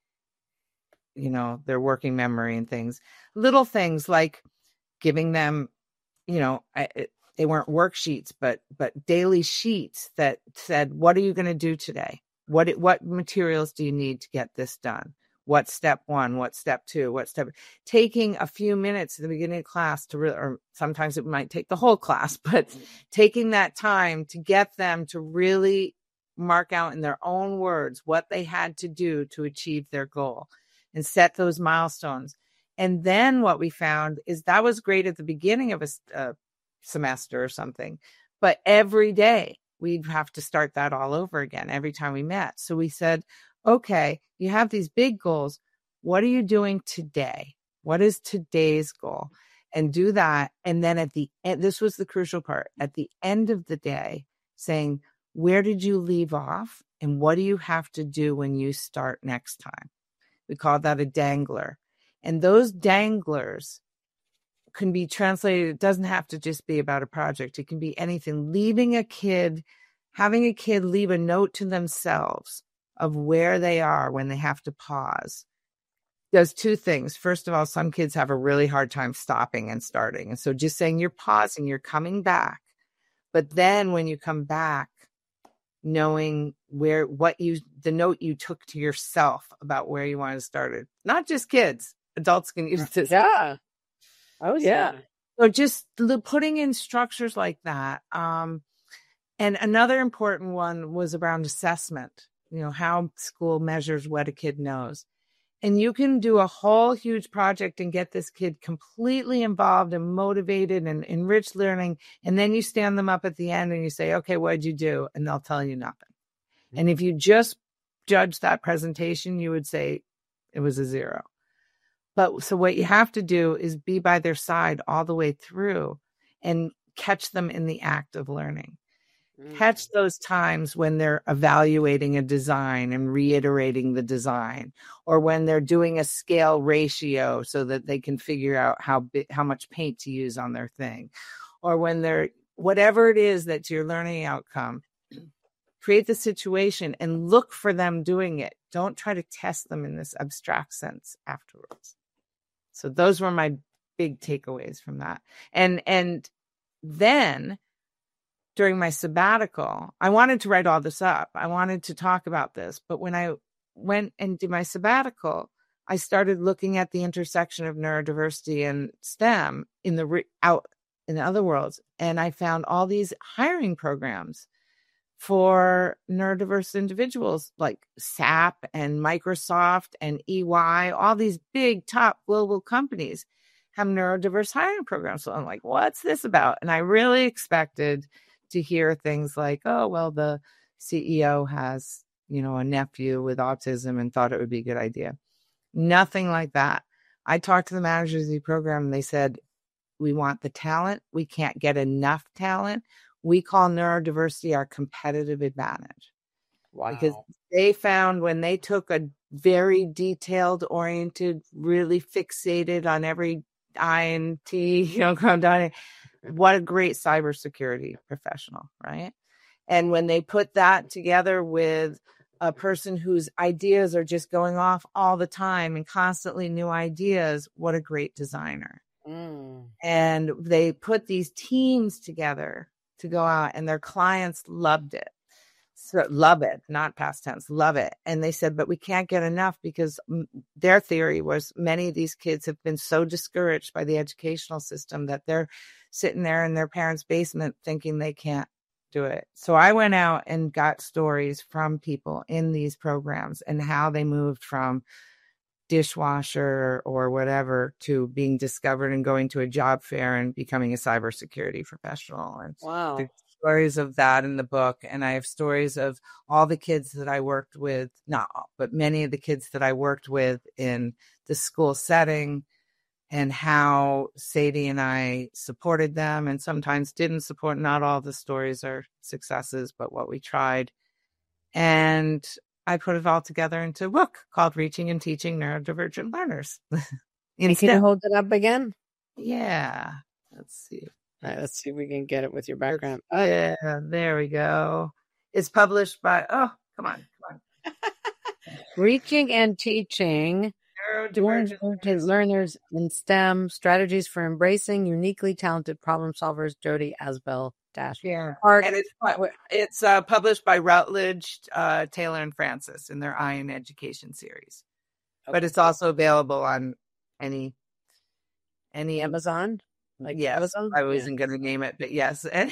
you know, their working memory and things, little things like giving them, you know, I, it, they weren't worksheets, but but daily sheets that said, what are you going to do today? What what materials do you need to get this done? What step one, what step two, what step, taking a few minutes at the beginning of class to really, or sometimes it might take the whole class, but taking that time to get them to really mark out in their own words what they had to do to achieve their goal and set those milestones. And then what we found is that was great at the beginning of a, a semester or something, but every day we'd have to start that all over again every time we met. So we said, okay, you have these big goals. What are you doing today? What is today's goal? And do that. And then at the end, this was the crucial part, at the end of the day, saying, where did you leave off? And what do you have to do when you start next time? We call that a dangler. And those danglers can be translated. It doesn't have to just be about a project. It can be anything. Leaving a kid, having a kid leave a note to themselves of where they are when they have to pause does two things. First of all, some kids have a really hard time stopping and starting. And so just saying you're pausing, you're coming back. But then when you come back, knowing where, what you, the note you took to yourself about where you want to start it. Not just kids, adults can use this. Yeah. Oh yeah. So just putting in structures like that. Um, and another important one was around assessment. You know, how school measures what a kid knows. And you can do a whole huge project and get this kid completely involved and motivated and enriched learning. And then you stand them up at the end and you say, okay, what'd you do? And they'll tell you nothing. Mm-hmm. And if you just judge that presentation, you would say it was a zero. But so what you have to do is be by their side all the way through and catch them in the act of learning. Catch those times when they're evaluating a design and reiterating the design, or when they're doing a scale ratio so that they can figure out how big, how much paint to use on their thing, or when they're, whatever it is that's your learning outcome, create the situation and look for them doing it. Don't try to test them in this abstract sense afterwards. So those were my big takeaways from that. And, and then during my sabbatical, I wanted to write all this up. I wanted to talk about this. But when I went and did my sabbatical, I started looking at the intersection of neurodiversity and STEM in the re- out in the other worlds. And I found all these hiring programs for neurodiverse individuals like S A P and Microsoft and E Y, all these big top global companies have neurodiverse hiring programs. So I'm like, what's this about? And I really expected to hear things like, oh, well, the C E O has, you know, a nephew with autism and thought it would be a good idea. Nothing like that. I talked to the managers of the program and they said, we want the talent. We can't get enough talent. We call neurodiversity our competitive advantage. Wow. Because they found when they took a very detailed oriented, really fixated on every I and T, you know, come down. What a great cybersecurity professional, right? And when they put that together with a person whose ideas are just going off all the time and constantly new ideas, what a great designer. Mm. And they put these teams together to go out and their clients loved it. So love it, not past tense, love it. And they said, but we can't get enough because their theory was many of these kids have been so discouraged by the educational system that they're sitting there in their parents' basement thinking they can't do it. So I went out and got stories from people in these programs and how they moved from dishwasher or whatever to being discovered and going to a job fair and becoming a cybersecurity professional. And wow. The stories of that in the book. And I have stories of all the kids that I worked with, not all, but many of the kids that I worked with in the school setting and how Sadie and I supported them and sometimes didn't support. Not all the stories are successes, but what we tried. And I put it all together into a book called Reaching and Teaching Neurodivergent Learners. Can you hold it up again? Yeah. Let's see. All right, let's see if we can get it with your background. Oh, yeah. There we go. It's published by, oh, come on, come on. Reaching and Teaching Neurodivergent Learners in STEM, Strategies for Embracing Uniquely Talented Problem Solvers, Jody Asbell Dash. Yeah. And it's it's uh, published by Routledge, uh, Taylor and Francis in their I in Education series. Okay. But it's also available on any any Amazon. Like yes, Amazon? I wasn't yeah. going to name it, but yes. And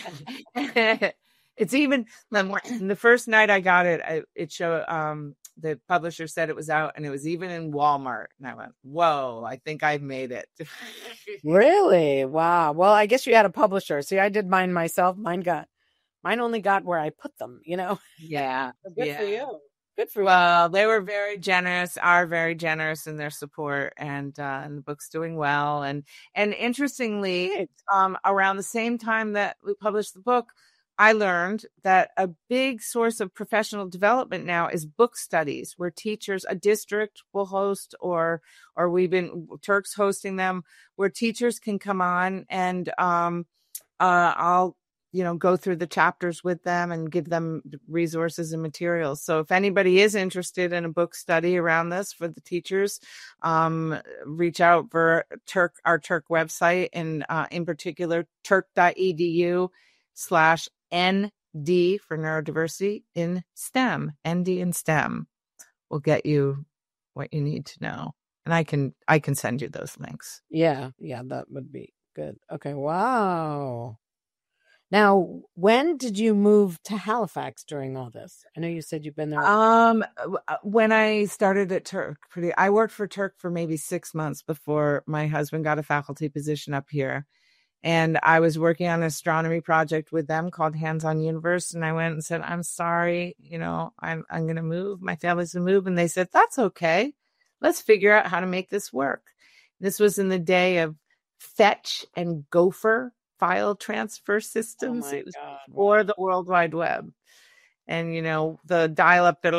it's even the first night I got it, I, it showed um, the publisher said it was out and it was even in Walmart. And I went, whoa, I think I've made it. Really? Wow. Well, I guess you had a publisher. See, I did mine myself. Mine got, mine only got where I put them, you know? Yeah. Good yeah. for you. Good for well, you. They were very generous, are very generous in their support, and uh, and the book's doing well. And and interestingly, um, around the same time that we published the book, I learned that a big source of professional development now is book studies, where teachers, a district will host, or or we've been Turk's hosting them, where teachers can come on and um, uh, I'll. you know, go through the chapters with them and give them resources and materials. So if anybody is interested in a book study around this for the teachers, um, reach out for Turk, our Turk website, and uh, in particular, turk.edu slash ND for neurodiversity in STEM, N D in STEM will get you what you need to know. And I can, I can send you those links. Yeah. Yeah. That would be good. Okay. Wow. Now, when did you move to Halifax during all this? I know you said you've been there. Um, when I started at Turk, pretty, I worked for Turk for maybe six months before my husband got a faculty position up here. And I was working on an astronomy project with them called Hands on Universe. And I went and said, I'm sorry, you know, I'm, I'm going to move. My family's going to move. And they said, that's okay. Let's figure out how to make this work. This was in the day of Fetch and Gopher file transfer systems. Oh It was God, before the World Wide Web. And, you know, the dial-up, all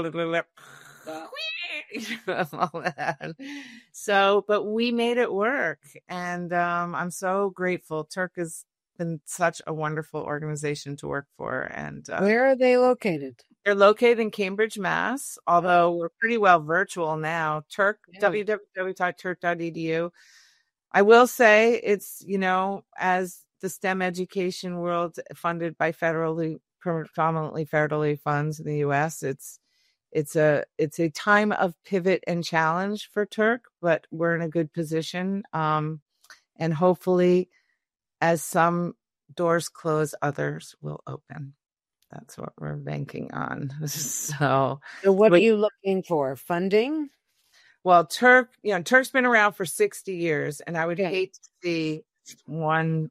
that. So, but we made it work. And um, I'm so grateful. Turk has been such a wonderful organization to work for. And uh, where are they located? They're located in Cambridge, Mass, although we're pretty well virtual now. Turk, Yeah. w w w dot turk dot e d u. I will say it's, you know, as the STEM education world funded by federally, predominantly federally funds in the U S, it's it's a it's a time of pivot and challenge for Turk, but we're in a good position. Um, and hopefully, as some doors close, others will open. That's what we're banking on. So, So what but, are you looking for? Funding? Well, Turk, you know, Turk's been around for sixty years, and I would Yeah. hate to see one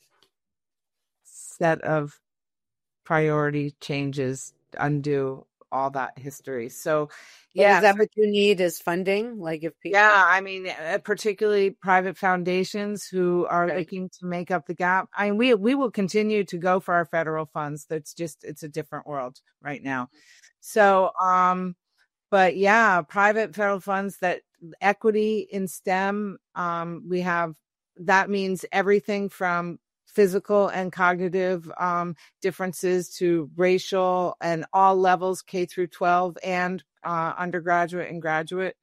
set of priority changes undo all that history. So, Yeah, yeah, is that what you need is funding? Like if people, yeah, I mean, uh, particularly private foundations who are Right. looking to make up the gap. I mean, we we will continue to go for our federal funds. That's just it's a different world right now. So, um, but yeah, private federal funds that equity in STEM. Um, we have that means everything from physical and cognitive um, differences to racial and all levels, K through twelve and uh, undergraduate and graduate,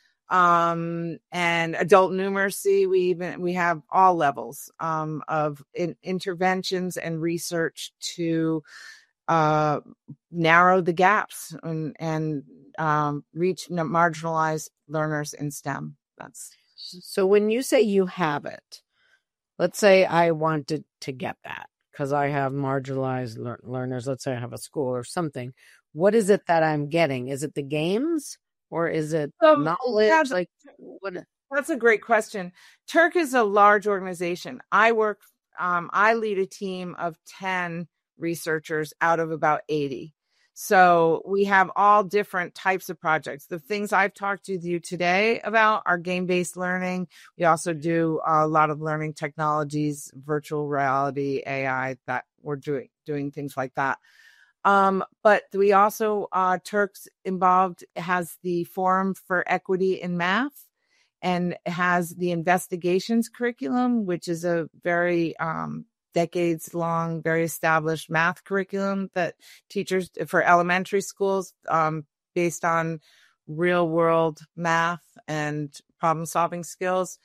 um, and adult numeracy. We even we have all levels um, of in, interventions and research to uh, narrow the gaps and, and um, reach marginalized learners in STEM. That's so when you say you have it, let's say I wanted to get that because I have marginalized lear- learners. Let's say I have a school or something. What is it that I'm getting? Is it the games or is it Um, knowledge? that's- Like what? That's a great question. Turk is a large organization. I work, um, I lead a team of ten researchers out of about eighty. So we have all different types of projects. The things I've talked to you today about are game-based learning. We also do a lot of learning technologies, virtual reality, A I, that we're doing, doing things like that. Um, but we also, uh, Turk's involved, has the Forum for Equity in Math and has the investigations curriculum, which is a very um, decades long, very established math curriculum that teachers for elementary schools um, based on real world math and problem solving skills.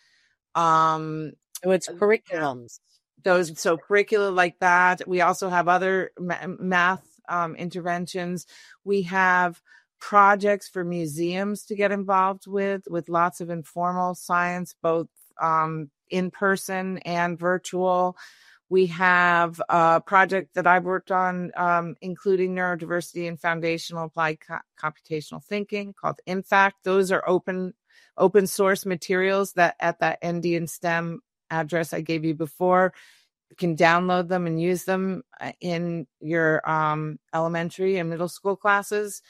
Um, So it's curriculums. those so curricula like that. We also have other ma- math um, interventions. We have projects for museums to get involved with, with lots of informal science, both um, in person and virtual. We have a project that I've worked on, um, including neurodiversity and foundational applied co- computational thinking called INFACT. Those are open, open source materials that at that N D and STEM address I gave you before, you can download them and use them in your um, elementary and middle school classes.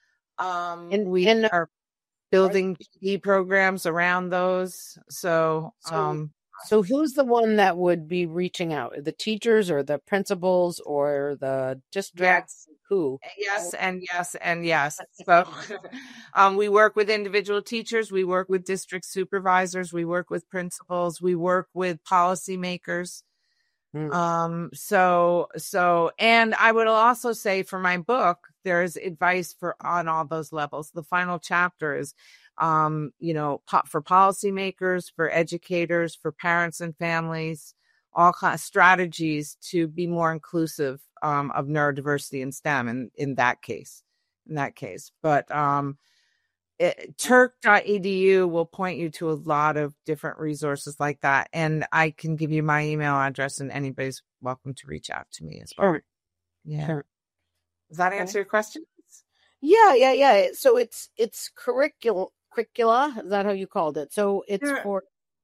Um, And- we and- are building P D programs around those. So, So- um, So who's the one that would be reaching out? The teachers or the principals or the districts? Who? yes, and yes, and yes. So um, we work with individual teachers. We work with district supervisors. We work with principals. We work with policymakers. Hmm. Um, so, so, and I would also say for my book, there's advice for on all those levels. The final chapter is, um, you know, po- for policymakers, for educators, for parents and families, all kind of strategies to be more inclusive, um, of neurodiversity in STEM. And in that case, in that case, but, um, Turk dot e d u will point you to a lot of different resources like that. And I can give you my email address, and anybody's welcome to reach out to me as well. Sure. Yeah. Sure. Does that answer okay. your question? Yeah, yeah, yeah. So it's it's curricula, curricula. Is that how you called it? So it's sure. for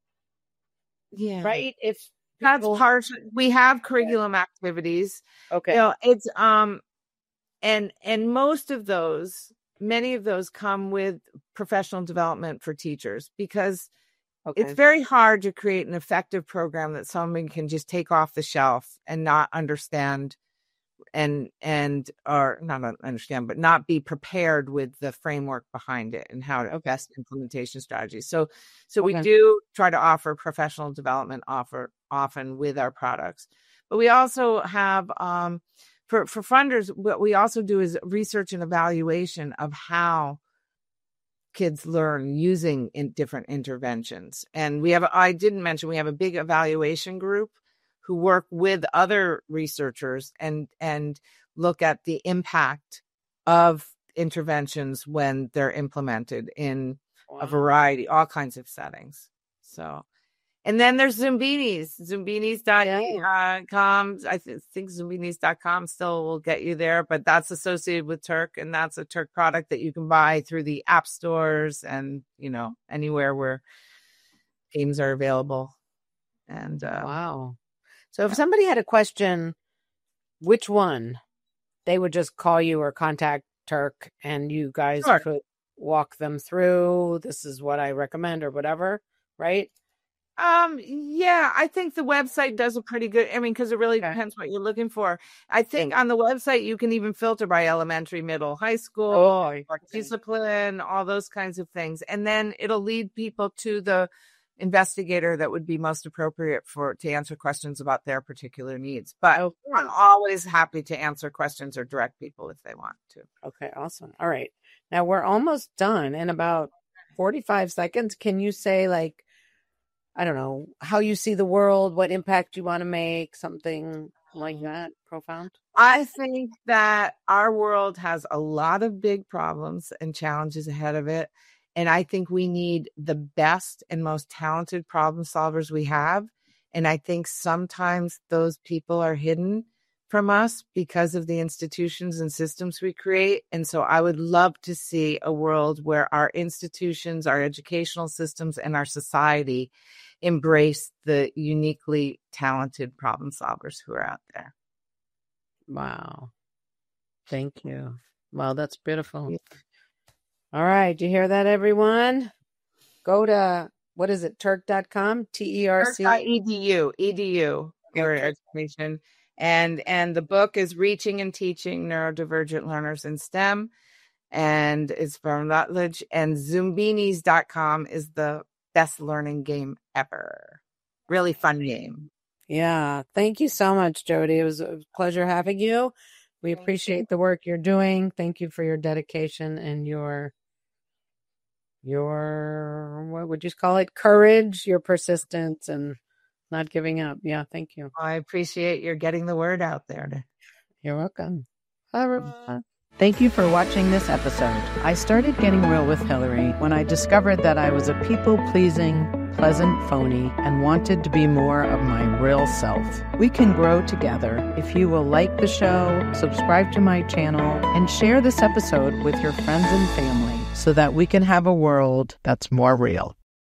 yeah, right. If that's people... part, we have curriculum okay. activities. Okay, you know, it's um, and and most of those, many of those come with professional development for teachers, because okay. it's very hard to create an effective program that someone can just take off the shelf and not understand. And, and, or not understand, but not be prepared with the framework behind it and how to okay. best implementation strategies. So, so okay. we do try to offer professional development offer often with our products, but we also have, um, for, for funders, what we also do is research and evaluation of how kids learn using in different interventions. And we have, I didn't mention, we have a big evaluation group who work with other researchers and and look at the impact of interventions when they're implemented in wow. a variety, all kinds of settings. So, and then there's Zumbinis, Zumbinis dot com. I th- think Zumbinis dot com still will get you there, but that's associated with Turk, and that's a Turk product that you can buy through the app stores and, you know, anywhere where games are available. And uh, wow. So if somebody had a question, which one, they would just call you or contact Turk, and you guys sure. could walk them through. This is what I recommend or whatever, right? Um, yeah, I think the website does a pretty good, I mean, because it really okay. depends what you're looking for. I think Thanks. On the website, you can even filter by elementary, middle, high school, oh, or discipline, all those kinds of things. And then it'll lead people to the investigator that would be most appropriate for to answer questions about their particular needs. But oh, I'm always happy to answer questions or direct people if they want to. Okay, awesome. All right. Now we're almost done. In about forty-five seconds, can you say, like, I don't know, how you see the world, what impact you want to make, something like that profound? I think that our world has a lot of big problems and challenges ahead of it. And I think we need the best and most talented problem solvers we have. And I think sometimes those people are hidden from us because of the institutions and systems we create. And so I would love to see a world where our institutions, our educational systems, and our society embrace the uniquely talented problem solvers who are out there. Wow. Thank you. Wow, that's beautiful. Yeah. All right. Do you hear that, everyone? Go to, what is it, Turk dot com? T E R C? Turk dot e d u, E D U for okay. education. And, and the book is Reaching and Teaching Neurodivergent Learners in STEM. And it's from Rutledge. And Zumbinis dot com is the best learning game ever. Really fun game. Yeah. Thank you so much, Jody. It was a pleasure having you. We Thank appreciate you. the work you're doing. Thank you for your dedication and your, your, what would you call it? Courage, your persistence, and not giving up. Yeah. Thank you. I appreciate your getting the word out there. You're welcome. Bye, everyone. Thank you for watching this episode. I started Getting Real with Hillary when I discovered that I was a people-pleasing, pleasant phony and wanted to be more of my real self. We can grow together if you will like the show, subscribe to my channel, and share this episode with your friends and family so that we can have a world that's more real.